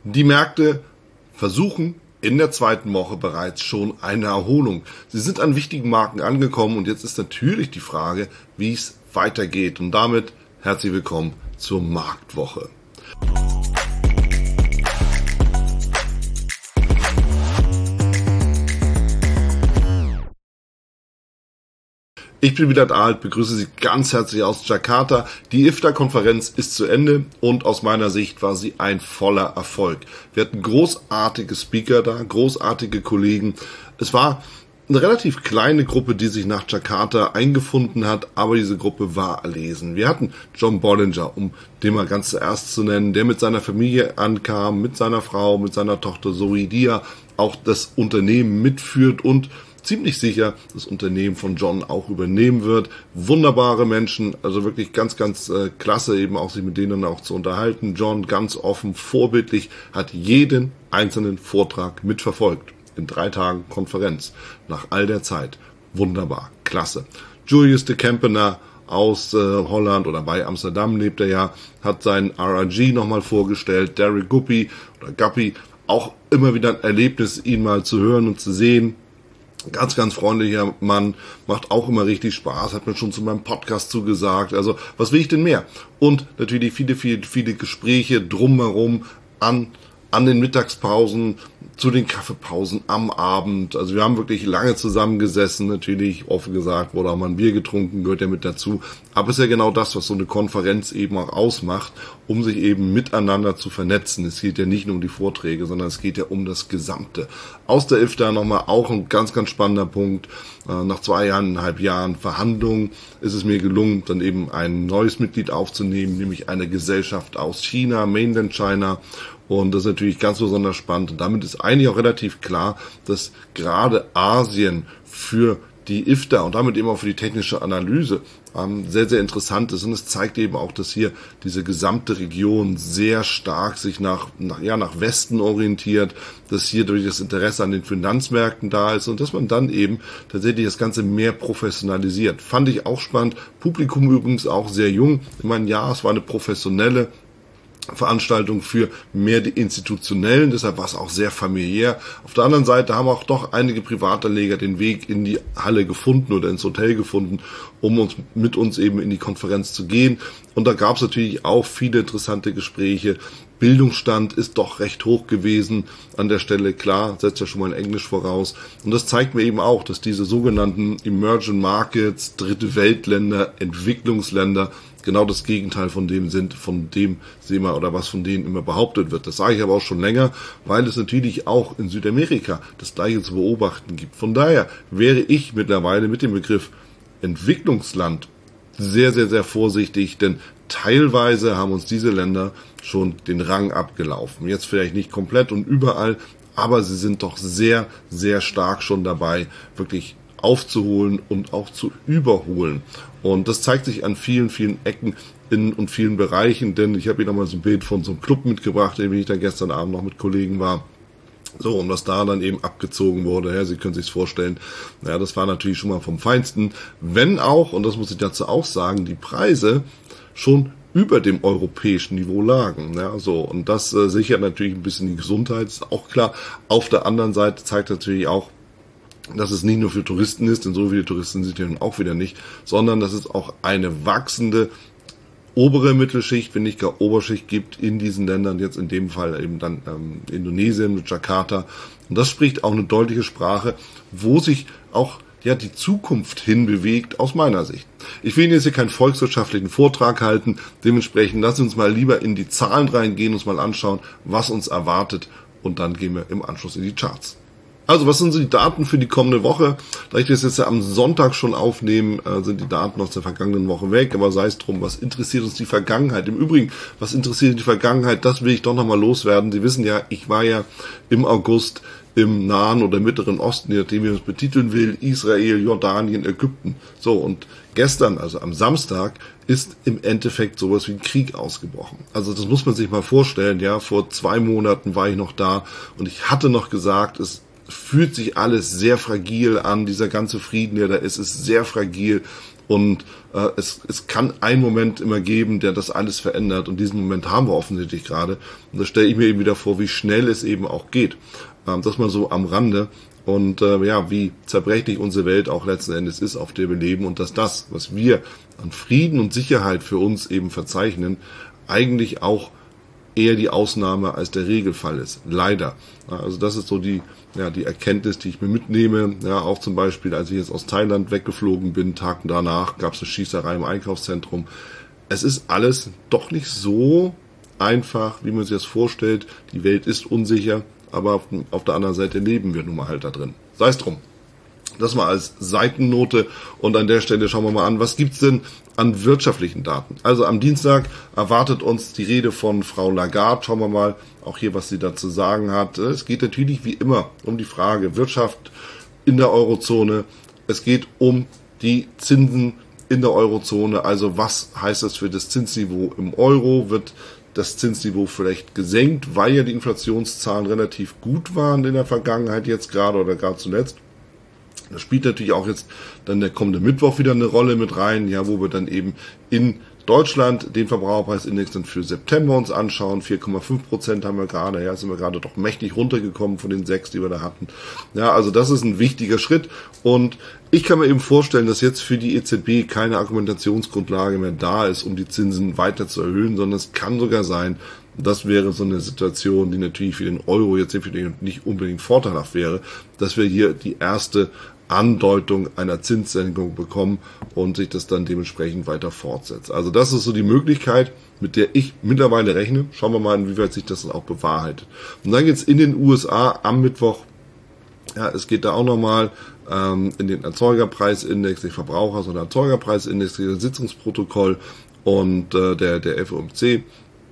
Die Märkte versuchen in der zweiten Woche bereits schon eine Erholung. Sie sind an wichtigen Marken angekommen und jetzt ist natürlich die Frage, wie es weitergeht. Und damit herzlich willkommen zur Marktwoche. Ich bin Vedat Alt, begrüße Sie ganz herzlich aus Jakarta. Die IFTA-Konferenz ist zu Ende und aus meiner Sicht war sie ein voller Erfolg. Wir hatten großartige Speaker da, großartige Kollegen. Es war eine relativ kleine Gruppe, die sich nach Jakarta eingefunden hat, aber diese Gruppe war erlesen. Wir hatten John Bollinger, um den mal ganz zuerst zu nennen, der mit seiner Familie ankam, mit seiner Frau, mit seiner Tochter Zoe, die ja auch das Unternehmen mitführt und ziemlich sicher das Unternehmen von John auch übernehmen wird. Wunderbare Menschen, also wirklich ganz, ganz klasse, eben auch sich mit denen auch zu unterhalten. John ganz offen, vorbildlich, hat jeden einzelnen Vortrag mitverfolgt. In 3 Tagen Konferenz. Nach all der Zeit. Wunderbar, klasse. Julius de Kempener aus Holland oder bei Amsterdam lebt er ja, hat seinen RRG nochmal vorgestellt. Derek Guppy oder Guppy, auch immer wieder ein Erlebnis, ihn mal zu hören und zu sehen. Ganz, ganz freundlicher Mann, macht auch immer richtig Spaß, hat mir schon zu meinem Podcast zugesagt. Also, was will ich denn mehr? Und natürlich viele Gespräche drumherum an den Mittagspausen, zu den Kaffeepausen am Abend. Also wir haben wirklich lange zusammengesessen, natürlich, offen gesagt, wurde auch mal ein Bier getrunken, gehört ja mit dazu. Aber es ist ja genau das, was so eine Konferenz eben auch ausmacht, um sich eben miteinander zu vernetzen. Es geht ja nicht nur um die Vorträge, sondern es geht ja um das Gesamte. Aus der IFTA nochmal auch ein ganz, ganz spannender Punkt. Nach 2,5 Jahren Verhandlungen ist es mir gelungen, dann eben ein neues Mitglied aufzunehmen, nämlich eine Gesellschaft aus China, Mainland China. Und das ist natürlich ganz besonders spannend. Und damit ist eigentlich auch relativ klar, dass gerade Asien für die IFTA und damit eben auch für die technische Analyse sehr, sehr interessant ist. Und es zeigt eben auch, dass hier diese gesamte Region sehr stark sich nach Westen orientiert, dass hier durch das Interesse an den Finanzmärkten da ist und dass man dann eben tatsächlich das Ganze mehr professionalisiert. Fand ich auch spannend. Publikum übrigens auch sehr jung. Ich meine, ja, es war eine professionelle Veranstaltung für mehr die Institutionellen, deshalb war es auch sehr familiär. Auf der anderen Seite haben auch doch einige Privatanleger den Weg in die Halle gefunden oder ins Hotel gefunden, um mit uns eben in die Konferenz zu gehen. Und da gab es natürlich auch viele interessante Gespräche. Bildungsstand ist doch recht hoch gewesen an der Stelle, klar, setzt ja schon mal in Englisch voraus. Und das zeigt mir eben auch, dass diese sogenannten Emerging Markets, Dritte Weltländer, Entwicklungsländer genau das Gegenteil von dem sind, von dem sehen wir oder was von denen immer behauptet wird. Das sage ich aber auch schon länger, weil es natürlich auch in Südamerika das Gleiche zu beobachten gibt. Von daher wäre ich mittlerweile mit dem Begriff Entwicklungsland sehr, sehr, sehr vorsichtig, denn teilweise haben uns diese Länder schon den Rang abgelaufen. Jetzt vielleicht nicht komplett und überall, aber sie sind doch sehr, sehr stark schon dabei, wirklich aufzuholen und auch zu überholen. Und das zeigt sich an vielen, vielen Ecken und vielen Bereichen, denn ich habe Ihnen nochmal so ein Bild von so einem Club mitgebracht, in dem ich dann gestern Abend noch mit Kollegen war. So, und was da dann eben abgezogen wurde, ja, Sie können sich's vorstellen, ja, das war natürlich schon mal vom Feinsten, wenn auch, und das muss ich dazu auch sagen, die Preise schon über dem europäischen Niveau lagen. Ja, so, und das sichert natürlich ein bisschen die Gesundheit, ist auch klar. Auf der anderen Seite zeigt natürlich auch, dass es nicht nur für Touristen ist, denn so viele Touristen sind ja nun auch wieder nicht, sondern dass es auch eine wachsende obere Mittelschicht, wenn nicht gar Oberschicht gibt in diesen Ländern, jetzt in dem Fall eben dann Indonesien mit Jakarta. Und das spricht auch eine deutliche Sprache, wo sich auch die Zukunft hinbewegt, aus meiner Sicht. Ich will Ihnen jetzt hier keinen volkswirtschaftlichen Vortrag halten, dementsprechend lassen Sie uns mal lieber in die Zahlen reingehen, uns mal anschauen, was uns erwartet und dann gehen wir im Anschluss in die Charts. Also, was sind so die Daten für die kommende Woche? Da ich das jetzt ja am Sonntag schon aufnehme, sind die Daten aus der vergangenen Woche weg. Aber sei es drum, was interessiert uns die Vergangenheit? Im Übrigen, was interessiert die Vergangenheit? Das will ich doch nochmal loswerden. Sie wissen ja, ich war ja im August im Nahen oder Mittleren Osten, je nachdem wie man es betiteln will, Israel, Jordanien, Ägypten. So, und gestern, also am Samstag, ist im Endeffekt sowas wie ein Krieg ausgebrochen. Also das muss man sich mal vorstellen, ja, vor 2 Monaten war ich noch da und ich hatte noch gesagt, es fühlt sich alles sehr fragil an, dieser ganze Frieden, der da ist sehr fragil Und es kann einen Moment immer geben, der das alles verändert. Und diesen Moment haben wir offensichtlich gerade. Und da stelle ich mir eben wieder vor, wie schnell es eben auch geht. Das mal so am Rande. Und wie zerbrechlich unsere Welt auch letzten Endes ist, auf der wir leben. Und dass das, was wir an Frieden und Sicherheit für uns eben verzeichnen, eigentlich auch eher die Ausnahme als der Regelfall ist. Leider. Also das ist so die Erkenntnis, die ich mir mitnehme. Ja, auch zum Beispiel, als ich jetzt aus Thailand weggeflogen bin, Tag danach gab es eine Schießerei im Einkaufszentrum. Es ist alles doch nicht so einfach, wie man sich das vorstellt. Die Welt ist unsicher, aber auf der anderen Seite leben wir nun mal halt da drin. Sei es drum. Das mal als Seitennote und an der Stelle schauen wir mal an, was gibt's denn an wirtschaftlichen Daten? Also am Dienstag erwartet uns die Rede von Frau Lagarde. Schauen wir mal auch hier, was sie dazu sagen hat. Es geht natürlich wie immer um die Frage Wirtschaft in der Eurozone. Es geht um die Zinsen in der Eurozone. Also was heißt das für das Zinsniveau im Euro? Wird das Zinsniveau vielleicht gesenkt, weil ja die Inflationszahlen relativ gut waren in der Vergangenheit jetzt gerade oder gar zuletzt? Das spielt natürlich auch jetzt dann der kommende Mittwoch wieder eine Rolle mit rein, ja, wo wir dann eben in Deutschland den Verbraucherpreisindex dann für September uns anschauen. 4,5% haben wir gerade, ja, sind wir gerade doch mächtig runtergekommen von den 6, die wir da hatten. Ja, also das ist ein wichtiger Schritt und ich kann mir eben vorstellen, dass jetzt für die EZB keine Argumentationsgrundlage mehr da ist, um die Zinsen weiter zu erhöhen, sondern es kann sogar sein, das wäre so eine Situation, die natürlich für den Euro jetzt nicht unbedingt vorteilhaft wäre, dass wir hier die erste Andeutung einer Zinssenkung bekommen und sich das dann dementsprechend weiter fortsetzt. Also das ist so die Möglichkeit, mit der ich mittlerweile rechne. Schauen wir mal, inwieweit sich das dann auch bewahrheitet. Und dann geht's in den USA am Mittwoch. Ja, es geht da auch nochmal in den Erzeugerpreisindex, nicht Verbraucher, sondern Erzeugerpreisindex, das Sitzungsprotokoll und der FOMC.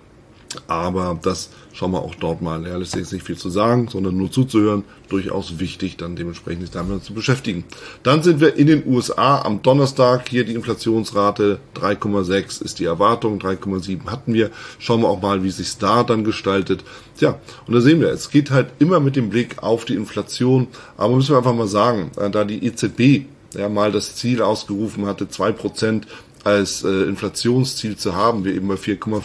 Aber das schauen wir auch dort mal. Ja, lässt sich jetzt nicht viel zu sagen, sondern nur zuzuhören. Durchaus wichtig, dann dementsprechend sich damit zu beschäftigen. Dann sind wir in den USA am Donnerstag. Hier die Inflationsrate 3,6 ist die Erwartung, 3,7 hatten wir. Schauen wir auch mal, wie es sich da dann gestaltet. Tja, und da sehen wir, es geht halt immer mit dem Blick auf die Inflation. Aber müssen wir einfach mal sagen, da die EZB ja mal das Ziel ausgerufen hatte, 2% als Inflationsziel zu haben, wir eben bei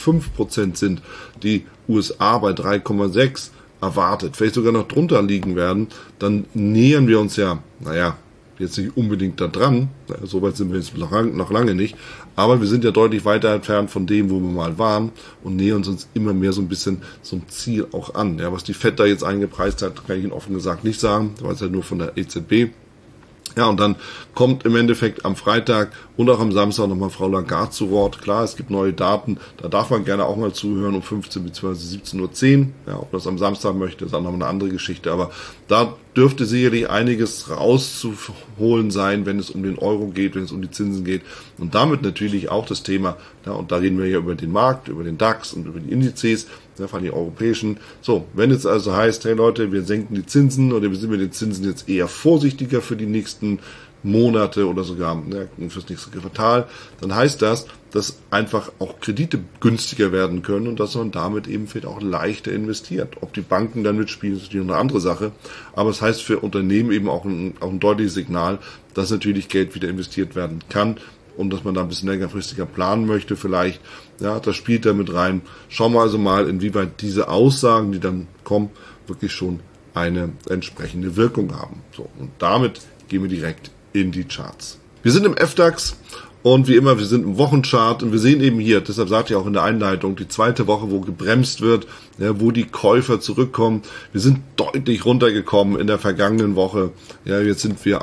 4,5% sind, die USA bei 3,6 erwartet, vielleicht sogar noch drunter liegen werden, dann nähern wir uns ja, jetzt nicht unbedingt da dran, so weit sind wir jetzt noch lange nicht, aber wir sind ja deutlich weiter entfernt von dem, wo wir mal waren und nähern uns immer mehr so ein bisschen zum Ziel auch an. Ja, was die FED da jetzt eingepreist hat, kann ich Ihnen offen gesagt nicht sagen, das war es ja nur von der EZB. Ja, und dann kommt im Endeffekt am Freitag und auch am Samstag nochmal Frau Lagarde zu Wort. Klar, es gibt neue Daten, da darf man gerne auch mal zuhören um 15 bzw. 17:10 Uhr. Ja, ob man das am Samstag möchte, ist auch nochmal eine andere Geschichte. Aber da dürfte sicherlich einiges rauszuholen sein, wenn es um den Euro geht, wenn es um die Zinsen geht. Und damit natürlich auch das Thema, ja, und da reden wir ja über den Markt, über den DAX und über die Indizes, ja, von den europäischen. So, wenn es also heißt, hey Leute, wir senken die Zinsen oder wir sind mit den Zinsen jetzt eher vorsichtiger für die nächsten Monate oder sogar fürs nächste Quartal, dann heißt das, dass einfach auch Kredite günstiger werden können und dass man damit eben vielleicht auch leichter investiert. Ob die Banken dann mitspielen, ist natürlich eine andere Sache, aber es heißt für Unternehmen eben auch ein deutliches Signal, dass natürlich Geld wieder investiert werden kann und dass man da ein bisschen längerfristiger planen möchte vielleicht. Ja, das spielt da mit rein. Schauen wir also mal, inwieweit diese Aussagen, die dann kommen, wirklich schon eine entsprechende Wirkung haben. So, und damit gehen wir direkt in die Charts. Wir sind im FDAX und wie immer, wir sind im Wochenchart und wir sehen eben hier, deshalb sagte ich auch in der Einleitung, die zweite Woche, wo gebremst wird, ja, wo die Käufer zurückkommen. Wir sind deutlich runtergekommen in der vergangenen Woche. Ja, jetzt sind wir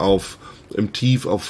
im Tief auf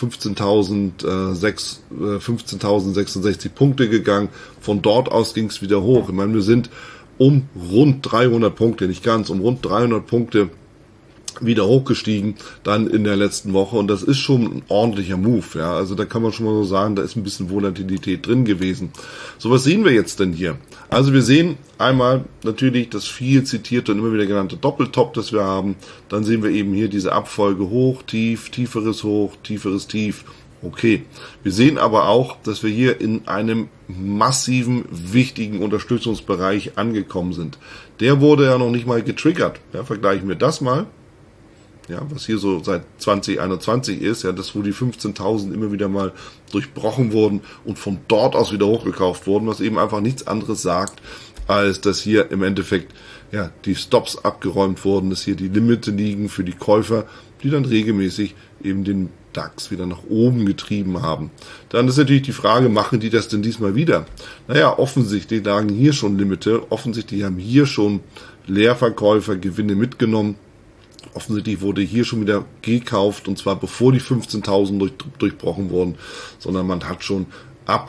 15.066 Punkte gegangen. Von dort aus ging es wieder hoch. Ich meine, wir sind um rund 300 Punkte, nicht ganz, um rund 300 Punkte wieder hochgestiegen dann in der letzten Woche und das ist schon ein ordentlicher Move, ja, also da kann man schon mal so sagen, da ist ein bisschen Volatilität drin gewesen. So, was sehen wir jetzt denn hier? Also wir sehen einmal natürlich das viel zitierte und immer wieder genannte Doppeltop, das wir haben, dann sehen wir eben hier diese Abfolge hoch, tief, tieferes hoch, tieferes tief. Okay, wir sehen aber auch, dass wir hier in einem massiven, wichtigen Unterstützungsbereich angekommen sind. Der wurde ja noch nicht mal getriggert. Ja, vergleichen wir das mal. ja, was hier so seit 2021 ist, ja, das wo die 15.000 immer wieder mal durchbrochen wurden und von dort aus wieder hochgekauft wurden, was eben einfach nichts anderes sagt, als dass hier im Endeffekt ja die Stops abgeräumt wurden, dass hier die Limite liegen für die Käufer, die dann regelmäßig eben den DAX wieder nach oben getrieben haben. Dann ist natürlich die Frage, machen die das denn diesmal wieder? Naja, offensichtlich lagen hier schon Limite, offensichtlich haben hier schon Leerverkäufer Gewinne mitgenommen. Offensichtlich wurde hier schon wieder gekauft, und zwar bevor die 15.000 durchbrochen wurden, sondern man hat schon ab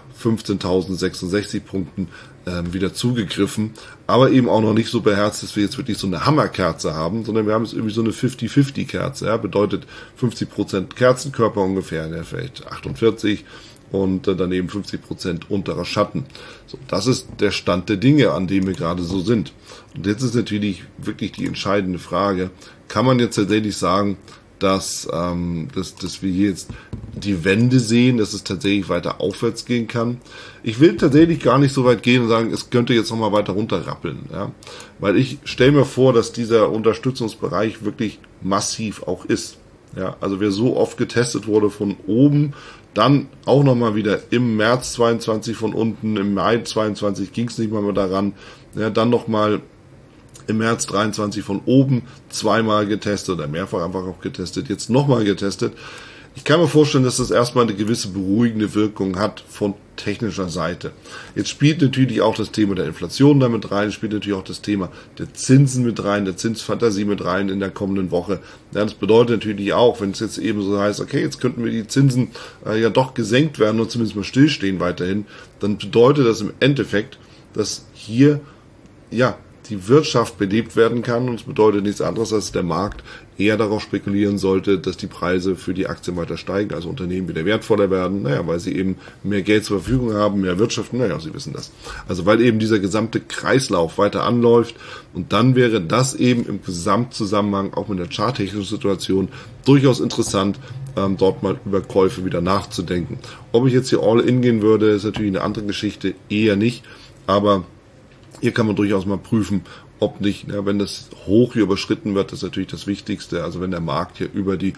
15.066 Punkten wieder zugegriffen, aber eben auch noch nicht so beherzt, dass wir jetzt wirklich so eine Hammerkerze haben, sondern wir haben jetzt irgendwie so eine 50-50-Kerze, ja, bedeutet 50% Kerzenkörper ungefähr, ja, vielleicht 48 und daneben 50% unterer Schatten. So, das ist der Stand der Dinge, an dem wir gerade so sind. Und jetzt ist natürlich wirklich die entscheidende Frage, kann man jetzt tatsächlich sagen, dass wir hier jetzt die Wende sehen, dass es tatsächlich weiter aufwärts gehen kann. Ich will tatsächlich gar nicht so weit gehen und sagen, es könnte jetzt nochmal weiter runterrappeln, ja, weil ich stelle mir vor, dass dieser Unterstützungsbereich wirklich massiv auch ist. Ja, also wer so oft getestet wurde von oben, dann auch nochmal wieder im März 22 von unten, im Mai 22 ging es nicht mal mehr daran, ja, dann nochmal im März 23 von oben zweimal getestet oder mehrfach einfach auch getestet, jetzt nochmal getestet. Ich kann mir vorstellen, dass das erstmal eine gewisse beruhigende Wirkung hat von technischer Seite. Jetzt spielt natürlich auch das Thema der Inflation damit rein, spielt natürlich auch das Thema der Zinsen mit rein, der Zinsfantasie mit rein in der kommenden Woche. Ja, das bedeutet natürlich auch, wenn es jetzt eben so heißt, okay, jetzt könnten wir die Zinsen ja doch gesenkt werden und zumindest mal stillstehen weiterhin, dann bedeutet das im Endeffekt, dass hier ja die Wirtschaft belebt werden kann, und es bedeutet nichts anderes, als der Markt eher darauf spekulieren sollte, dass die Preise für die Aktien weiter steigen, also Unternehmen wieder wertvoller werden, naja, weil sie eben mehr Geld zur Verfügung haben, mehr wirtschaften, naja, Sie wissen das. Also weil eben dieser gesamte Kreislauf weiter anläuft, und dann wäre das eben im Gesamtzusammenhang auch mit der charttechnischen Situation durchaus interessant, dort mal über Käufe wieder nachzudenken. Ob ich jetzt hier all in gehen würde, ist natürlich eine andere Geschichte, eher nicht, aber hier kann man durchaus mal prüfen, ob nicht, ja, wenn das hoch hier überschritten wird, das ist natürlich das Wichtigste, also wenn der Markt hier über die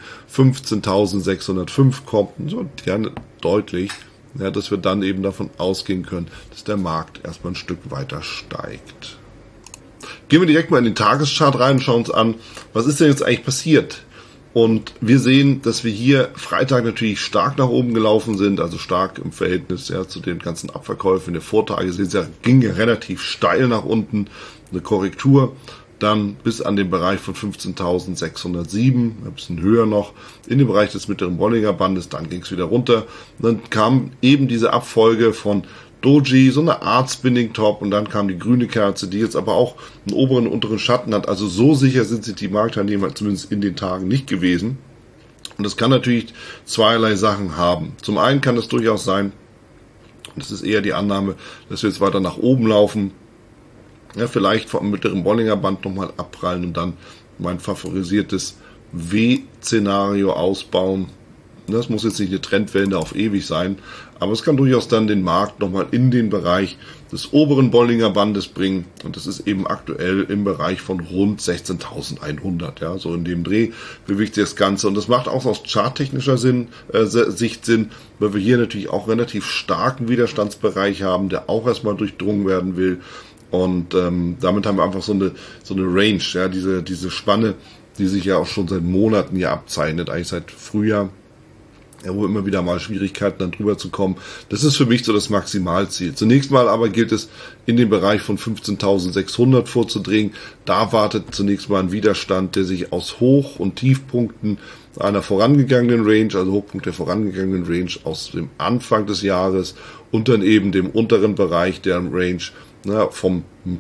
15.605 kommt, so gerne deutlich, ja, dass wir dann eben davon ausgehen können, dass der Markt erstmal ein Stück weiter steigt. Gehen wir direkt mal in den Tageschart rein und schauen uns an, was ist denn jetzt eigentlich passiert? Und wir sehen, dass wir hier Freitag natürlich stark nach oben gelaufen sind, also stark im Verhältnis ja, zu den ganzen Abverkäufen der Vortage. Sie ging ja relativ steil nach unten, eine Korrektur, dann bis an den Bereich von 15.607, ein bisschen höher noch, in den Bereich des mittleren Bollinger Bandes, dann ging es wieder runter. Dann kam eben diese Abfolge von Doji, so eine Art Spinning Top, und dann kam die grüne Kerze, die jetzt aber auch einen oberen und unteren Schatten hat. Also so sicher sind sich die Marktteilnehmer zumindest in den Tagen nicht gewesen. Und das kann natürlich zweierlei Sachen haben. Zum einen kann es durchaus sein, und das ist eher die Annahme, dass wir jetzt weiter nach oben laufen, ja, vielleicht vom mittleren Bollinger Band nochmal abprallen und dann mein favorisiertes W-Szenario ausbauen. Das muss jetzt nicht eine Trendwende auf ewig sein, aber es kann durchaus dann den Markt nochmal in den Bereich des oberen Bollinger Bandes bringen, und das ist eben aktuell im Bereich von rund 16.100, ja, so in dem Dreh bewegt sich das Ganze, und das macht auch aus charttechnischer Sicht Sinn, weil wir hier natürlich auch relativ starken Widerstandsbereich haben, der auch erstmal durchdrungen werden will, und damit haben wir einfach so eine Range, ja, diese Spanne, die sich ja auch schon seit Monaten hier abzeichnet, eigentlich seit Frühjahr, ja, wo immer wieder mal Schwierigkeiten dann drüber zu kommen. Das ist für mich so das Maximalziel. Zunächst mal aber gilt es, in den Bereich von 15.600 vorzudringen. Da wartet zunächst mal ein Widerstand, der sich aus Hoch- und Tiefpunkten einer vorangegangenen Range, also Hochpunkt der vorangegangenen Range aus dem Anfang des Jahres, und dann eben dem unteren Bereich der Range, vom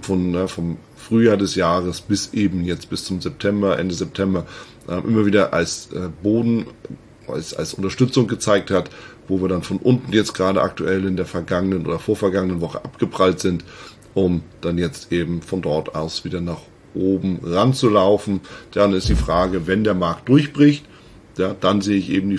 Frühjahr des Jahres bis eben jetzt bis zum September, Ende September, immer wieder als Boden, als Unterstützung gezeigt hat, wo wir dann von unten jetzt gerade aktuell in der vergangenen oder vorvergangenen Woche abgeprallt sind, um dann jetzt eben von dort aus wieder nach oben ranzulaufen. Dann ist die Frage, wenn der Markt durchbricht, ja, dann sehe ich eben die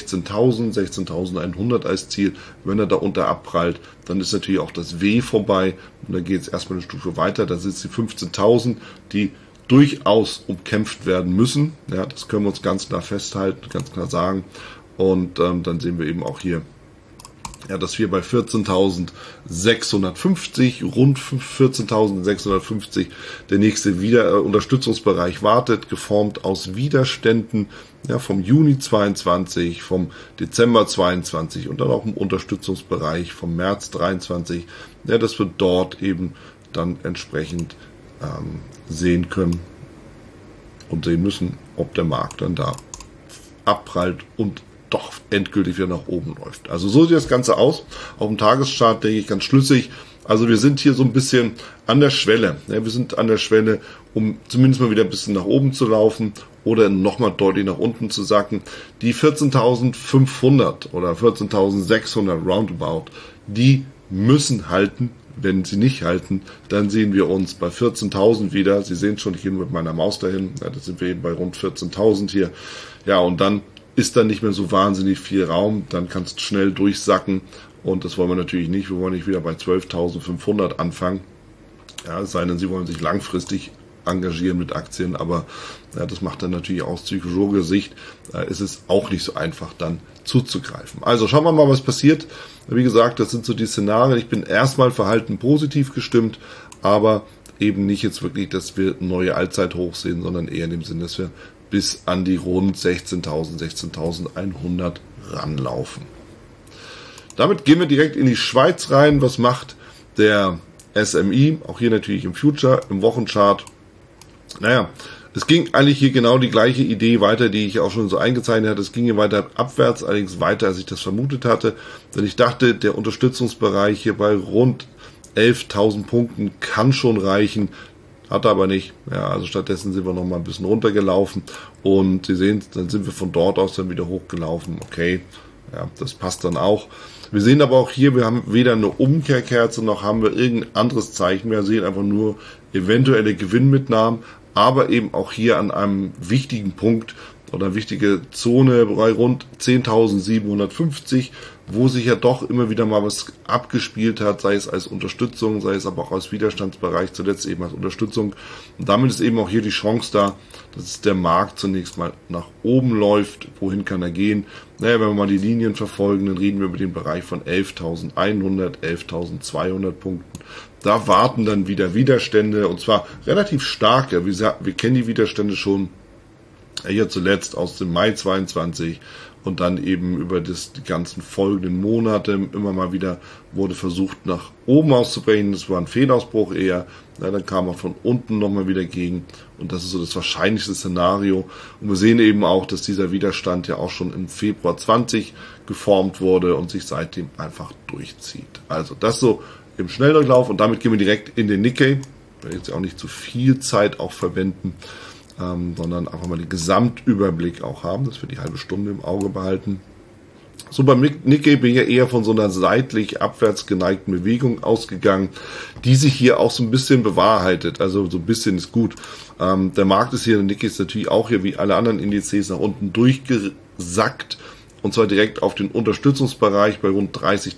16.100 als Ziel. Wenn er da unter abprallt, dann ist natürlich auch das W vorbei, und dann geht es erstmal eine Stufe weiter. Da sind es die 15.000, die durchaus umkämpft werden müssen. Ja, das können wir uns ganz klar festhalten, ganz klar sagen. Und dann sehen wir eben auch hier, ja, dass wir bei 14.650, rund 14.650, der nächste Unterstützungsbereich wartet, geformt aus Widerständen, ja, vom Juni 22, vom Dezember 22 und dann auch im Unterstützungsbereich vom März 23, ja, dass wir dort eben dann entsprechend sehen können und sehen müssen, ob der Markt dann da abprallt und doch endgültig wieder nach oben läuft. Also so sieht das Ganze aus. Auf dem Tageschart denke ich ganz schlüssig. Also wir sind hier so ein bisschen an der Schwelle. Ja, wir sind an der Schwelle, um zumindest mal wieder ein bisschen nach oben zu laufen oder nochmal deutlich nach unten zu sacken. Die 14.500 oder 14.600 roundabout, die müssen halten. Wenn sie nicht halten, dann sehen wir uns bei 14.000 wieder. Sie sehen schon, ich gehe mit meiner Maus dahin. Ja, da sind wir eben bei rund 14.000 hier. Ja, und dann ist dann nicht mehr so wahnsinnig viel Raum. Dann kannst du schnell durchsacken. Und das wollen wir natürlich nicht. Wir wollen nicht wieder bei 12.500 anfangen. Ja, es sei denn, Sie wollen sich langfristig engagieren mit Aktien. Aber ja, das macht dann natürlich aus psychologischer Sicht. Ist es auch nicht so einfach, dann zuzugreifen. Also schauen wir mal, was passiert. Wie gesagt, das sind so die Szenarien. Ich bin erstmal verhalten positiv gestimmt, aber eben nicht jetzt wirklich, dass wir neue Allzeithochs sehen, sondern eher in dem Sinne, dass wir bis an die rund 16.100 ranlaufen. Damit gehen wir direkt in die Schweiz rein. Was macht der SMI? Auch hier natürlich im Future, im Wochenchart. Naja, es ging eigentlich hier genau die gleiche Idee weiter, die ich auch schon so eingezeichnet hatte. Es ging hier weiter abwärts, allerdings weiter, als ich das vermutet hatte. Denn ich dachte, der Unterstützungsbereich hier bei rund 11.000 Punkten kann schon reichen. Hat er aber nicht. Ja, also stattdessen sind wir noch mal ein bisschen runtergelaufen. Und Sie sehen, dann sind wir von dort aus dann wieder hochgelaufen. Okay, ja, das passt dann auch. Wir sehen aber auch hier, wir haben weder eine Umkehrkerze noch haben wir irgendein anderes Zeichen mehr. Wir sehen einfach nur eventuelle Gewinnmitnahmen. Aber eben auch hier an einem wichtigen Punkt oder wichtige Zone bei rund 10.750, wo sich ja doch immer wieder mal was abgespielt hat, sei es als Unterstützung, sei es aber auch als Widerstandsbereich, zuletzt eben als Unterstützung. Und damit ist eben auch hier die Chance da, dass der Markt zunächst mal nach oben läuft. Wohin kann er gehen? Naja, wenn wir mal die Linien verfolgen, dann reden wir über den Bereich von 11.100, 11.200 Punkten. Da warten dann wieder Widerstände, und zwar relativ starke. Wir kennen die Widerstände schon hier zuletzt aus dem Mai 22 und dann eben über die ganzen folgenden Monate immer mal wieder wurde versucht, nach oben auszubrechen. Das war ein Fehlausbruch eher. Ja, dann kam er von unten nochmal wieder gegen, und das ist so das wahrscheinlichste Szenario. Und wir sehen eben auch, dass dieser Widerstand ja auch schon im Februar 20 geformt wurde und sich seitdem einfach durchzieht. Also das so im Schnelldurchlauf, und damit gehen wir direkt in den Nikkei. Ich werde jetzt auch nicht zu viel Zeit auch verwenden, sondern einfach mal den Gesamtüberblick auch haben, dass wir die halbe Stunde im Auge behalten. So, beim Nikkei bin ich ja eher von so einer seitlich abwärts geneigten Bewegung ausgegangen, die sich hier auch so ein bisschen bewahrheitet. Also so ein bisschen ist gut. Der Markt ist hier, der Nikkei ist natürlich auch hier wie alle anderen Indizes nach unten durchgesackt. Und zwar direkt auf den Unterstützungsbereich bei rund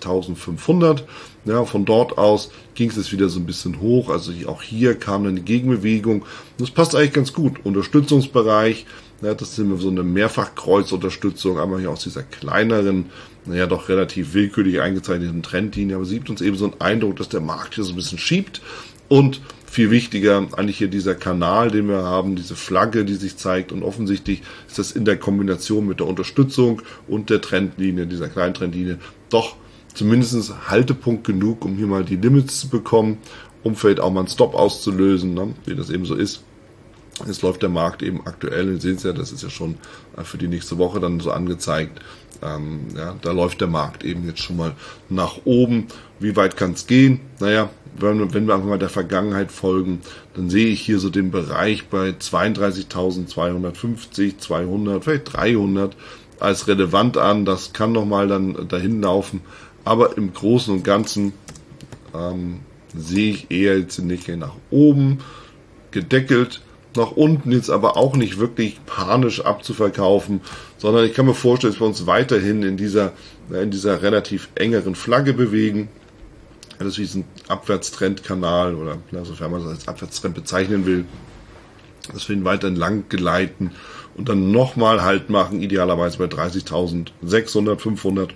30.500. Ja, von dort aus ging es jetzt wieder so ein bisschen hoch. Also auch hier kam dann die Gegenbewegung. Das passt eigentlich ganz gut. Unterstützungsbereich, ja, das sind so eine Mehrfachkreuzunterstützung, aber hier aus dieser kleineren, naja, doch relativ willkürlich eingezeichneten Trendlinie. Aber sie gibt uns eben so einen Eindruck, dass der Markt hier so ein bisschen schiebt. Und viel wichtiger, eigentlich hier dieser Kanal, den wir haben, diese Flagge, die sich zeigt, und offensichtlich ist das in der Kombination mit der Unterstützung und der Trendlinie, dieser kleinen Trendlinie, doch zumindest Haltepunkt genug, um hier mal die Limits zu bekommen, um vielleicht auch mal einen Stop auszulösen, ne, wie das eben so ist. Jetzt läuft der Markt eben aktuell, ihr seht es ja, das ist ja schon für die nächste Woche dann so angezeigt. Ja, da läuft der Markt eben jetzt schon mal nach oben. Wie weit kann es gehen? Naja, wenn wir einfach mal der Vergangenheit folgen, dann sehe ich hier so den Bereich bei 32.250, 200, vielleicht 300 als relevant an. Das kann nochmal dann dahin laufen. Aber im Großen und Ganzen sehe ich eher jetzt nicht nach oben gedeckelt. Nach unten jetzt aber auch nicht wirklich panisch abzuverkaufen, sondern ich kann mir vorstellen, dass wir uns weiterhin in dieser relativ engeren Flagge bewegen. Das ist wie ein Abwärtstrendkanal, oder sofern man das als Abwärtstrend bezeichnen will. dass wir ihn weiterhin lang geleiten und dann nochmal Halt machen, idealerweise bei 30.600, 500,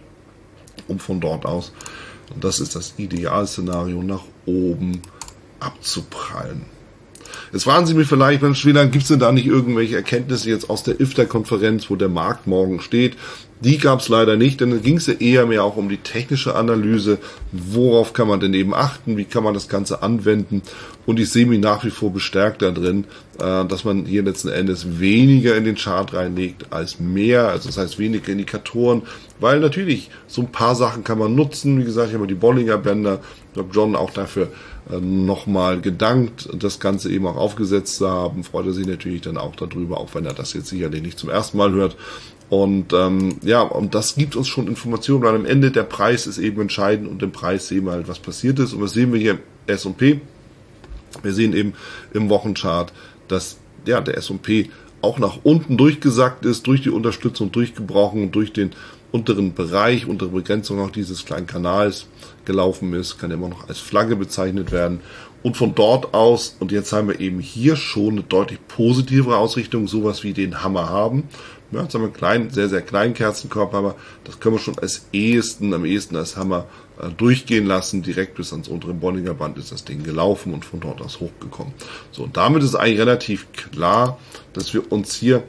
um von dort aus, und das ist das Idealszenario, nach oben abzuprallen. Jetzt fragen Sie mich vielleicht, Mensch, wie lange gibt es denn da nicht irgendwelche Erkenntnisse jetzt aus der IFTA-Konferenz, wo der Markt morgen steht? Die gab es leider nicht, denn da ging es ja eher mehr auch um die technische Analyse. Worauf kann man denn eben achten? Wie kann man das Ganze anwenden? Und ich sehe mich nach wie vor bestärkt da drin, dass man hier letzten Endes weniger in den Chart reinlegt als mehr. Also das heißt weniger Indikatoren, weil natürlich so ein paar Sachen kann man nutzen. Wie gesagt, ich habe die Bollinger Bänder, ich habe John auch dafür nochmal gedankt, das Ganze eben auch aufgesetzt zu haben. Freut er sich natürlich dann auch darüber, auch wenn er das jetzt sicherlich nicht zum ersten Mal hört. Und und das gibt uns schon Informationen, weil am Ende der Preis ist eben entscheidend und im Preis sehen wir halt, was passiert ist. Und was sehen wir hier im S&P? Wir sehen eben im Wochenchart, dass der S&P auch nach unten durchgesackt ist, durch die Unterstützung durchgebrochen, durch den unteren Bereich, untere Begrenzung auch dieses kleinen Kanals gelaufen ist, kann immer noch als Flagge bezeichnet werden. Und von dort aus, und jetzt haben wir eben hier schon eine deutlich positivere Ausrichtung, sowas wie den Hammer haben. Ja, jetzt haben wir einen kleinen, sehr, sehr kleinen Kerzenkörper, aber das können wir schon am ehesten als Hammer durchgehen lassen. Direkt bis ans untere Bollinger Band ist das Ding gelaufen und von dort aus hochgekommen. So, und damit ist eigentlich relativ klar, dass wir uns hier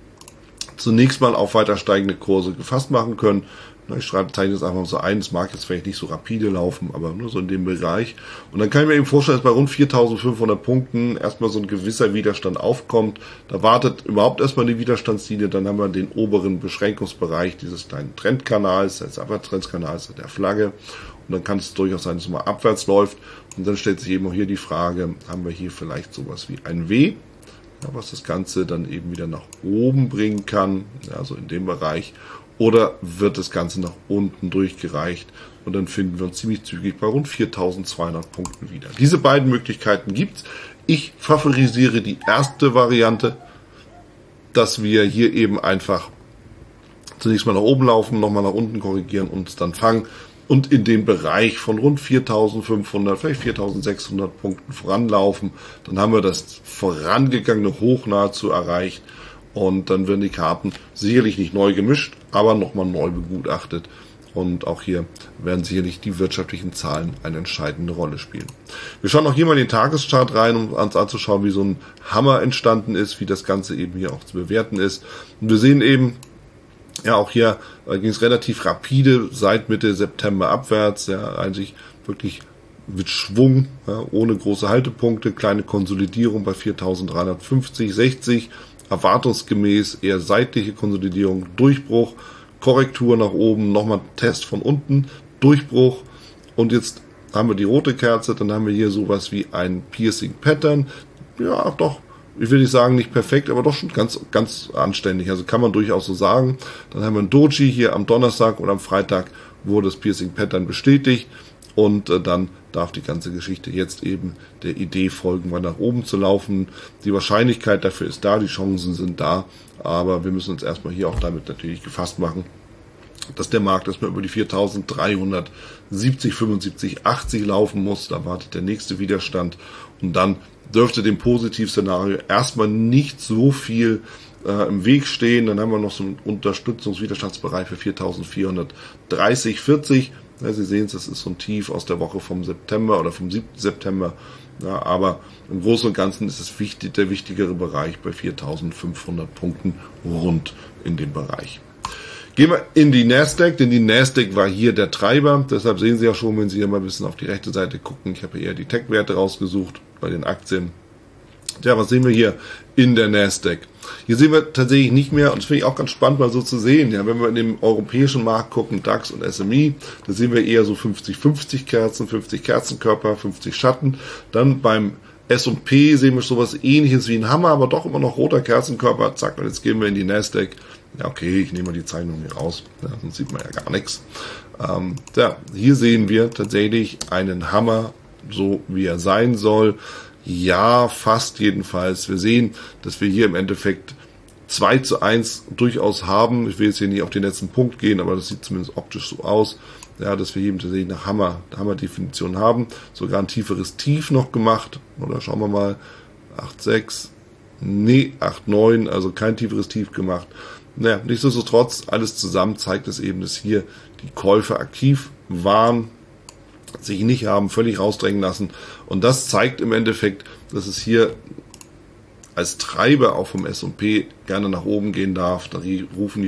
zunächst mal auf weiter steigende Kurse gefasst machen können. Ich zeichne das einfach mal so ein, es mag jetzt vielleicht nicht so rapide laufen, aber nur so in dem Bereich. Und dann kann ich mir eben vorstellen, dass bei rund 4.500 Punkten erstmal so ein gewisser Widerstand aufkommt. Da wartet überhaupt erstmal die Widerstandslinie, dann haben wir den oberen Beschränkungsbereich dieses kleinen Trendkanals, des Abwärtstrendkanals, der Flagge. Und dann kann es durchaus sein, dass es mal abwärts läuft. Und dann stellt sich eben auch hier die Frage, haben wir hier vielleicht sowas wie ein W? Ja, was das Ganze dann eben wieder nach oben bringen kann, ja, so in dem Bereich, oder wird das Ganze nach unten durchgereicht und dann finden wir uns ziemlich zügig bei rund 4.200 Punkten wieder. Diese beiden Möglichkeiten gibt's. Ich favorisiere die erste Variante, dass wir hier eben einfach zunächst mal nach oben laufen, nochmal nach unten korrigieren und uns dann fangen und in dem Bereich von rund 4.500, vielleicht 4.600 Punkten voranlaufen. Dann haben wir das vorangegangene Hoch nahezu erreicht und dann werden die Karten sicherlich nicht neu gemischt, aber nochmal neu begutachtet. Und auch hier werden sicherlich die wirtschaftlichen Zahlen eine entscheidende Rolle spielen. Wir schauen auch hier mal in den Tageschart rein, um uns anzuschauen, wie so ein Hammer entstanden ist, wie das Ganze eben hier auch zu bewerten ist. Und wir sehen eben, ja, auch hier ging es relativ rapide seit Mitte September abwärts, ja, eigentlich wirklich mit Schwung, ja, ohne große Haltepunkte, kleine Konsolidierung bei 4.350, 60, erwartungsgemäß eher seitliche Konsolidierung, Durchbruch, Korrektur nach oben, nochmal Test von unten, Durchbruch und jetzt haben wir die rote Kerze, dann haben wir hier sowas wie ein Piercing Pattern, ja doch, ich will nicht sagen nicht perfekt, aber doch schon ganz anständig, also kann man durchaus so sagen. Dann haben wir ein Doji hier am Donnerstag und am Freitag wurde das Piercing Pattern bestätigt und dann darf die ganze Geschichte jetzt eben der Idee folgen, mal nach oben zu laufen. Die Wahrscheinlichkeit dafür ist da, die Chancen sind da, aber wir müssen uns erstmal hier auch damit natürlich gefasst machen, dass der Markt erstmal über die 4.370, 75, 80 laufen muss. Da wartet der nächste Widerstand und dann dürfte dem Positivszenario erstmal nicht so viel im Weg stehen. Dann haben wir noch so einen Unterstützungswiderstandsbereich für 4.430, 40. Ja, Sie sehen es, das ist so ein Tief aus der Woche vom September oder vom 7. September. Ja, aber im Großen und Ganzen ist es der wichtigere Bereich bei 4.500 Punkten rund in dem Bereich. Gehen wir in die Nasdaq, denn die Nasdaq war hier der Treiber. Deshalb sehen Sie ja schon, wenn Sie hier mal ein bisschen auf die rechte Seite gucken, ich habe eher die Tech-Werte rausgesucht bei den Aktien. Ja, was sehen wir hier in der Nasdaq? Hier sehen wir tatsächlich nicht mehr, und das finde ich auch ganz spannend mal so zu sehen, ja, wenn wir in dem europäischen Markt gucken, DAX und SMI, da sehen wir eher so 50-50 Kerzen, 50 Kerzenkörper, 50 Schatten. Dann beim S&P sehen wir sowas ähnliches wie ein Hammer, aber doch immer noch roter Kerzenkörper. Zack, und jetzt gehen wir in die Nasdaq. Ja, okay, ich nehme mal die Zeichnung hier raus, ja, sonst sieht man ja gar nichts. Ja, hier sehen wir tatsächlich einen Hammer, so wie er sein soll. Ja, fast jedenfalls. Wir sehen, dass wir hier im Endeffekt 2:1 durchaus haben. Ich will jetzt hier nicht auf den letzten Punkt gehen, aber das sieht zumindest optisch so aus. Ja, dass wir hier tatsächlich eine Hammer-Definition haben. Sogar ein tieferes Tief noch gemacht. Oder schauen wir mal. 8,6. Nee, 8,9, also kein tieferes Tief gemacht. Naja, nichtsdestotrotz, alles zusammen zeigt es eben, dass hier die Käufer aktiv waren, sich nicht haben völlig rausdrängen lassen. Und das zeigt im Endeffekt, dass es hier als Treiber auch vom S&P gerne nach oben gehen darf. Da rufen die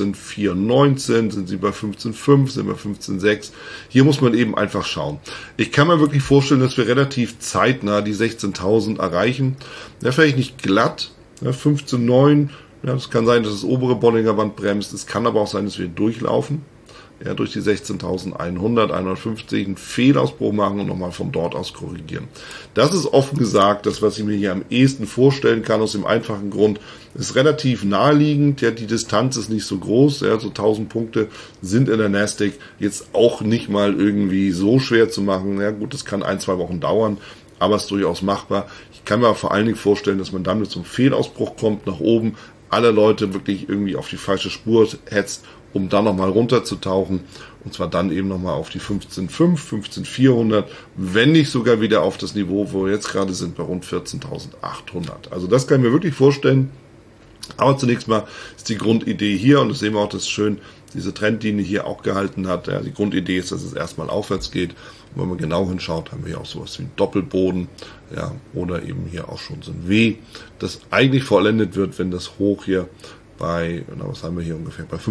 15,419, sind sie bei 15,5, sind wir 15,6. Hier muss man eben einfach schauen. Ich kann mir wirklich vorstellen, dass wir relativ zeitnah die 16.000 erreichen. Ja, vielleicht nicht glatt, ja, 15,9. Ja, es kann sein, dass das obere Bollinger Band bremst. Es kann aber auch sein, dass wir durchlaufen. Ja, durch die 16.100, 150 einen Fehlausbruch machen und nochmal von dort aus korrigieren. Das ist offen gesagt das, was ich mir hier am ehesten vorstellen kann, aus dem einfachen Grund, ist relativ naheliegend, ja, die Distanz ist nicht so groß, ja, so 1000 Punkte sind in der Nasdaq jetzt auch nicht mal irgendwie so schwer zu machen. Ja gut, das kann 1-2 Wochen dauern, aber es ist durchaus machbar. Ich kann mir vor allen Dingen vorstellen, dass man damit zum Fehlausbruch kommt, nach oben, alle Leute wirklich irgendwie auf die falsche Spur hetzt, um dann nochmal runterzutauchen, und zwar dann eben nochmal auf die 15.5, 15.400, wenn nicht sogar wieder auf das Niveau, wo wir jetzt gerade sind, bei rund 14.800. Also das kann ich mir wirklich vorstellen, aber zunächst mal ist die Grundidee hier, und das sehen wir auch, dass schön diese Trendlinie hier auch gehalten hat. Ja, die Grundidee ist, dass es erstmal aufwärts geht, und wenn man genau hinschaut, haben wir hier auch sowas wie einen Doppelboden, ja, oder eben hier auch schon so ein W, das eigentlich vollendet wird, wenn das Hoch hier bei, was haben wir hier ungefähr, bei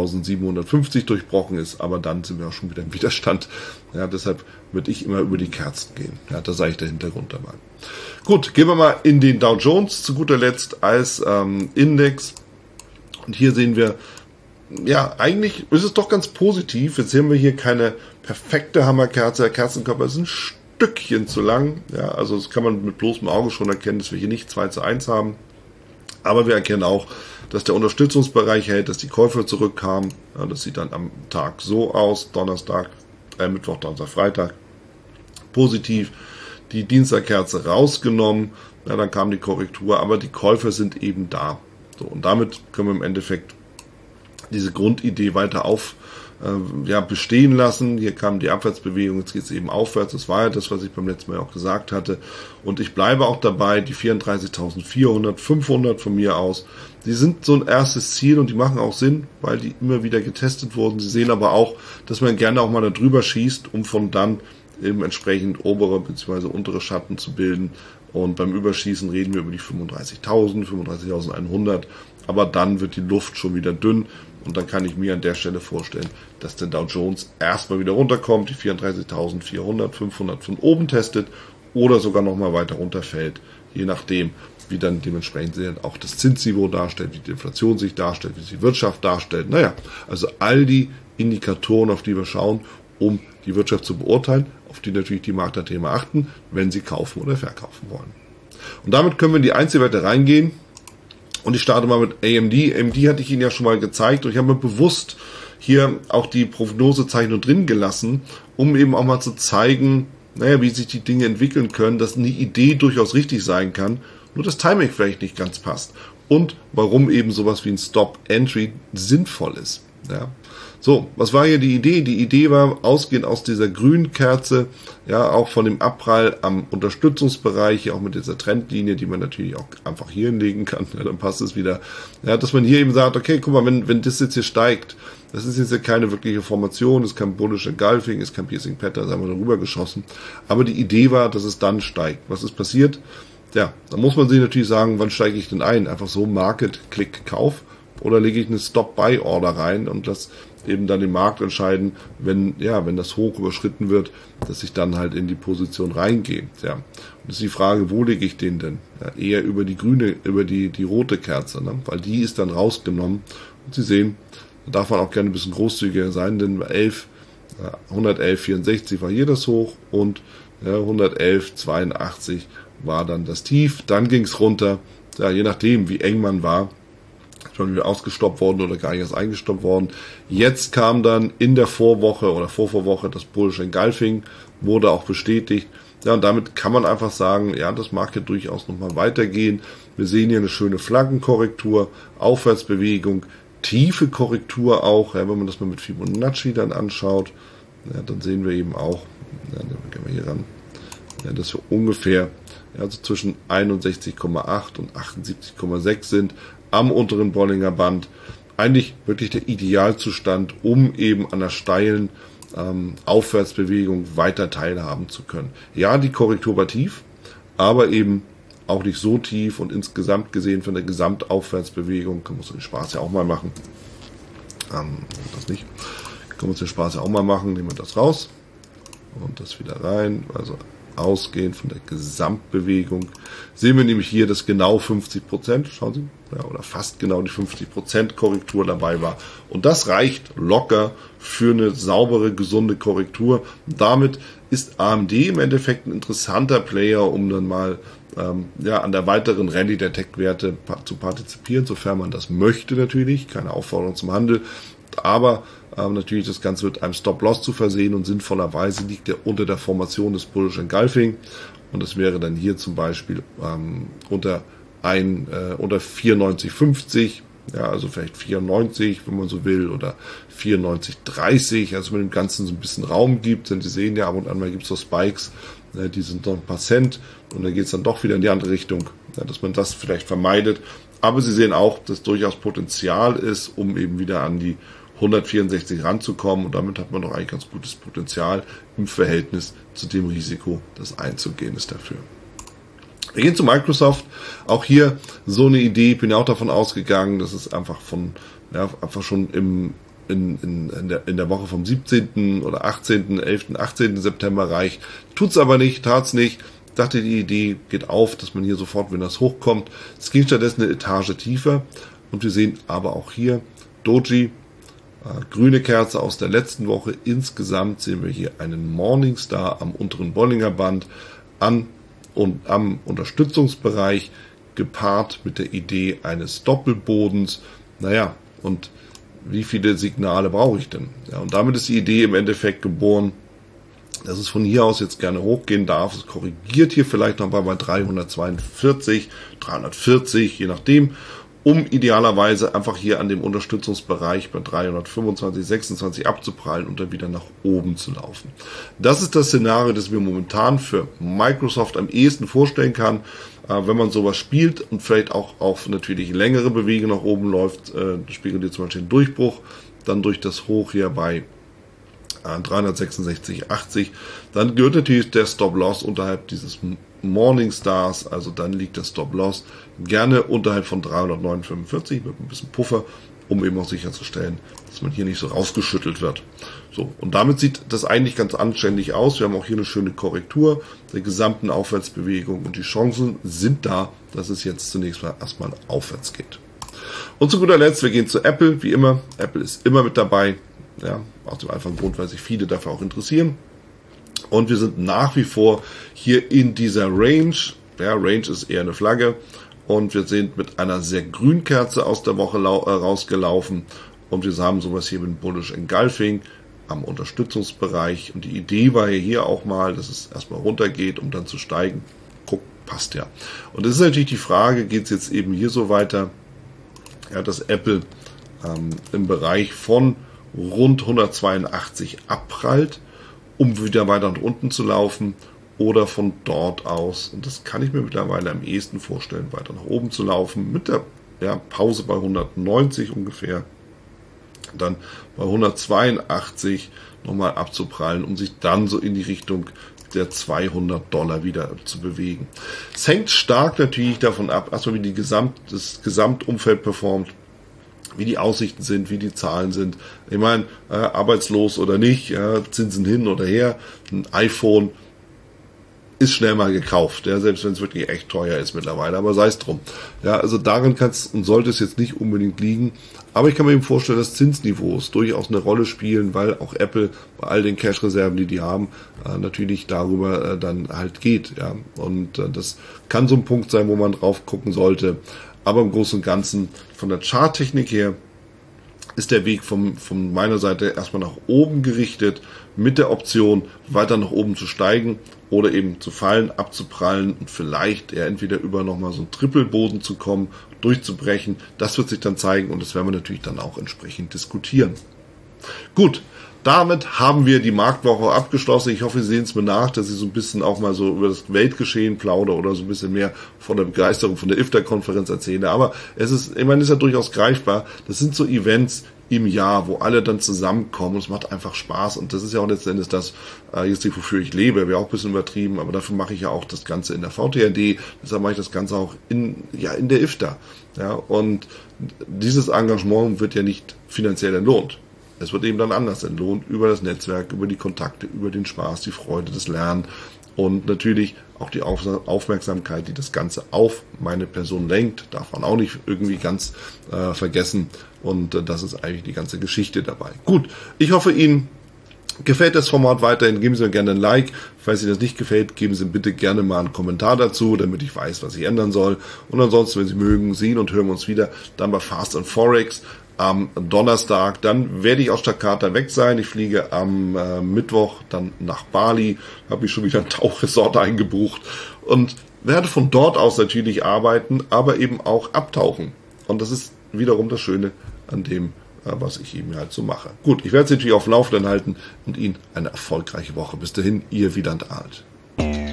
15.750 durchbrochen ist, aber dann sind wir auch schon wieder im Widerstand. Ja, deshalb würde ich immer über die Kerzen gehen. Ja, da sage ich der Hintergrund dabei. Gut, gehen wir mal in den Dow Jones zu guter Letzt als Index. Und hier sehen wir, ja, eigentlich ist es doch ganz positiv. Jetzt sehen wir hier keine perfekte Hammerkerze. Der Kerzenkörper ist ein Stückchen zu lang. Ja, also das kann man mit bloßem Auge schon erkennen, dass wir hier nicht 2:1 haben. Aber wir erkennen auch, dass der Unterstützungsbereich hält, dass die Käufer zurückkamen. Ja, das sieht dann am Tag so aus. Donnerstag, Mittwoch, Donnerstag, Freitag. Positiv. Die Dienstagkerze rausgenommen. Ja, dann kam die Korrektur. Aber die Käufer sind eben da. So, und damit können wir im Endeffekt diese Grundidee weiter bestehen lassen. Hier kam die Abwärtsbewegung, jetzt geht es eben aufwärts. Das war ja das, was ich beim letzten Mal auch gesagt hatte. Und ich bleibe auch dabei, die 34.400, 500 von mir aus, die sind so ein erstes Ziel und die machen auch Sinn, weil die immer wieder getestet wurden. Sie sehen aber auch, dass man gerne auch mal da drüber schießt, um von dann eben entsprechend obere bzw. untere Schatten zu bilden. Und beim Überschießen reden wir über die 35.000, 35.100. Aber dann wird die Luft schon wieder dünn. Und dann kann ich mir an der Stelle vorstellen, dass der Dow Jones erstmal wieder runterkommt, die 34.400, 500 von oben testet oder sogar nochmal weiter runterfällt, je nachdem, wie dann dementsprechend auch das Zinsniveau darstellt, wie die Inflation sich darstellt, wie sich die Wirtschaft darstellt. Naja, also all die Indikatoren, auf die wir schauen, um die Wirtschaft zu beurteilen, auf die natürlich die Marktteilnehmer achten, wenn sie kaufen oder verkaufen wollen. Und damit können wir in die Einzelwerte reingehen. Und ich starte mal mit AMD. AMD hatte ich Ihnen ja schon mal gezeigt und ich habe mir bewusst hier auch die Prognosezeichnung drin gelassen, um eben auch mal zu zeigen, wie sich die Dinge entwickeln können, dass eine Idee durchaus richtig sein kann, nur das Timing vielleicht nicht ganz passt und warum eben sowas wie ein Stop-Entry sinnvoll ist. Ja. So, was war hier die Idee? Die Idee war, ausgehend aus dieser grünen Kerze, ja, auch von dem Abprall am Unterstützungsbereich, auch mit dieser Trendlinie, die man natürlich auch einfach hier hinlegen kann, ja, dann passt es wieder, ja, dass man hier eben sagt, okay, guck mal, wenn das jetzt hier steigt, das ist jetzt ja keine wirkliche Formation, ist kein Bullish Engulfing, ist kein Piercing Pattern, sagen wir darüber geschossen, aber die Idee war, dass es dann steigt. Was ist passiert? Ja, da muss man sich natürlich sagen, wann steige ich denn ein? Einfach so Market, Klick, Kauf, oder lege ich eine Stop-Buy-Order rein und das eben dann den Markt entscheiden, wenn das Hoch überschritten wird, dass ich dann halt in die Position reingehe. Ja. Und das ist die Frage, wo lege ich den denn? Ja, eher über die grüne, über die rote Kerze, ne? Weil die ist dann rausgenommen. Und Sie sehen, da darf man auch gerne ein bisschen großzügiger sein, denn 111,64 war hier das Hoch und 111,82 war dann das Tief. Dann ging es runter, ja, je nachdem, wie eng man war, schon wieder ausgestoppt worden oder gar nicht erst eingestoppt worden. Jetzt kam dann in der Vorwoche oder Vorvorwoche das Bullish Engulfing, wurde auch bestätigt. Ja, und damit kann man einfach sagen, ja, das mag hier durchaus nochmal weitergehen. Wir sehen hier eine schöne Flaggenkorrektur, Aufwärtsbewegung, tiefe Korrektur auch, ja, wenn man das mal mit Fibonacci dann anschaut, ja, dann sehen wir eben auch, dann gehen wir hier ran, ja, dass wir ungefähr ja, also zwischen 61,8 und 78,6 sind am unteren Bollinger Band. Eigentlich wirklich der Idealzustand, um eben an der steilen Aufwärtsbewegung weiter teilhaben zu können. Ja, die Korrektur war tief, aber eben auch nicht so tief und insgesamt gesehen von der Gesamtaufwärtsbewegung, kann man uns den Spaß ja auch mal machen. Das nicht. Können wir uns den Spaß ja auch mal machen, nehmen wir das raus und das wieder rein, also ausgehend von der Gesamtbewegung, sehen wir nämlich hier, dass genau 50%, schauen Sie, ja, oder fast genau die 50% Korrektur dabei war. Und das reicht locker für eine saubere, gesunde Korrektur. Damit ist AMD im Endeffekt ein interessanter Player, um dann mal an der weiteren Rallye der Tech-Werte zu partizipieren, sofern man das möchte natürlich, keine Aufforderung zum Handel, aber natürlich das Ganze mit einem Stop-Loss zu versehen und sinnvollerweise liegt er unter der Formation des Bullish Engulfing und das wäre dann hier zum Beispiel unter 94,50, ja, also vielleicht 94, wenn man so will, oder 94,30, also man dem Ganzen so ein bisschen Raum gibt, denn Sie sehen ja, ab und an mal gibt es so Spikes, die sind noch ein paar Cent und dann geht es dann doch wieder in die andere Richtung, ja, dass man das vielleicht vermeidet, aber Sie sehen auch, dass durchaus Potenzial ist, um eben wieder an die 164 ranzukommen und damit hat man doch eigentlich ganz gutes Potenzial im Verhältnis zu dem Risiko, das einzugehen ist dafür. Wir gehen zu Microsoft. Auch hier so eine Idee, ich bin ja auch davon ausgegangen, dass es einfach einfach schon in der Woche vom 17. oder 18., 11., 18. September reicht. Tut's aber nicht, tat's nicht. Ich dachte, die Idee geht auf, dass man hier sofort, wenn das hochkommt, es ging stattdessen eine Etage tiefer und wir sehen aber auch hier Doji, grüne Kerze aus der letzten Woche. Insgesamt sehen wir hier einen Morningstar am unteren Bollinger Band am Unterstützungsbereich gepaart mit der Idee eines Doppelbodens. Naja, und wie viele Signale brauche ich denn? Ja, und damit ist die Idee im Endeffekt geboren, dass es von hier aus jetzt gerne hochgehen darf. Es korrigiert hier vielleicht noch mal bei 342, 340, je nachdem, um idealerweise einfach hier an dem Unterstützungsbereich bei 325, 26 abzuprallen und dann wieder nach oben zu laufen. Das ist das Szenario, das mir momentan für Microsoft am ehesten vorstellen kann, wenn man sowas spielt und vielleicht auch auf natürlich längere Bewegungen nach oben läuft, spiegelt hier zum Beispiel einen Durchbruch, dann durch das Hoch hier bei 366,80, dann gehört natürlich der Stop-Loss unterhalb dieses Morningstars, also dann liegt der Stop-Loss gerne unterhalb von 309,45 mit ein bisschen Puffer, um eben auch sicherzustellen, dass man hier nicht so rausgeschüttelt wird. So, und damit sieht das eigentlich ganz anständig aus. Wir haben auch hier eine schöne Korrektur der gesamten Aufwärtsbewegung und die Chancen sind da, dass es jetzt zunächst mal erstmal aufwärts geht. Und zu guter Letzt, wir gehen zu Apple, wie immer. Apple ist immer mit dabei, ja, aus dem einfachen Grund, weil sich viele dafür auch interessieren. Und wir sind nach wie vor hier in dieser Range. Ja, Range ist eher eine Flagge. Und wir sind mit einer sehr grünen Kerze aus der Woche rausgelaufen. Und wir haben sowas hier mit Bullish Engulfing am Unterstützungsbereich. Und die Idee war ja hier auch mal, dass es erstmal runtergeht, um dann zu steigen. Guck, passt ja. Und das ist natürlich die Frage, geht es jetzt eben hier so weiter, ja, dass Apple im Bereich von rund 182 abprallt, um wieder weiter nach unten zu laufen oder von dort aus, und das kann ich mir mittlerweile am ehesten vorstellen, weiter nach oben zu laufen, mit der Pause bei 190 ungefähr, dann bei 182 nochmal abzuprallen, um sich dann so in die Richtung der $200 wieder zu bewegen. Es hängt stark natürlich davon ab, erstmal wie das Gesamtumfeld performt, wie die Aussichten sind, wie die Zahlen sind. Ich meine, arbeitslos oder nicht, Zinsen hin oder her, ein iPhone ist schnell mal gekauft, ja, selbst wenn es wirklich echt teuer ist mittlerweile, aber sei es drum. Ja, also daran kann es und sollte es jetzt nicht unbedingt liegen, aber ich kann mir eben vorstellen, dass Zinsniveaus durchaus eine Rolle spielen, weil auch Apple bei all den Cash-Reserven, die haben, natürlich darüber dann halt geht, ja, und das kann so ein Punkt sein, wo man drauf gucken sollte, aber im Großen und Ganzen von der Charttechnik her ist der Weg von meiner Seite erstmal nach oben gerichtet, mit der Option weiter nach oben zu steigen oder eben zu fallen, abzuprallen und vielleicht eher entweder über nochmal so einen Trippelboden zu kommen, durchzubrechen. Das wird sich dann zeigen und das werden wir natürlich dann auch entsprechend diskutieren. Gut, damit haben wir die Marktwoche abgeschlossen. Ich hoffe, Sie sehen es mir nach, dass ich so ein bisschen auch mal so über das Weltgeschehen plaudere oder so ein bisschen mehr von der Begeisterung von der IFTA-Konferenz erzähle. Aber es ist ja durchaus greifbar. Das sind so Events im Jahr, wo alle dann zusammenkommen und es macht einfach Spaß. Und das ist ja auch letzten Endes das, wofür ich lebe. Wäre auch ein bisschen übertrieben, aber dafür mache ich ja auch das Ganze in der VTRD. Deshalb mache ich das Ganze auch in der IFTA. Ja, und dieses Engagement wird ja nicht finanziell entlohnt. Es wird eben dann anders entlohnt, über das Netzwerk, über die Kontakte, über den Spaß, die Freude, das Lernen und natürlich auch die Aufmerksamkeit, die das Ganze auf meine Person lenkt, darf man auch nicht irgendwie ganz vergessen. Und das ist eigentlich die ganze Geschichte dabei. Gut, ich hoffe, Ihnen gefällt das Format weiterhin. Geben Sie mir gerne ein Like. Falls Ihnen das nicht gefällt, geben Sie bitte gerne mal einen Kommentar dazu, damit ich weiß, was ich ändern soll. Und ansonsten, wenn Sie mögen, sehen und hören wir uns wieder dann bei Fast and Forex am Donnerstag. Dann werde ich aus Jakarta weg sein. Ich fliege am Mittwoch dann nach Bali. Habe ich schon wieder ein Tauchresort eingebucht und werde von dort aus natürlich arbeiten, aber eben auch abtauchen. Und das ist wiederum das Schöne an dem, was ich eben halt so mache. Gut, ich werde Sie natürlich auf dem Laufenden halten und Ihnen eine erfolgreiche Woche. Bis dahin, Ihr Wieland Aalt.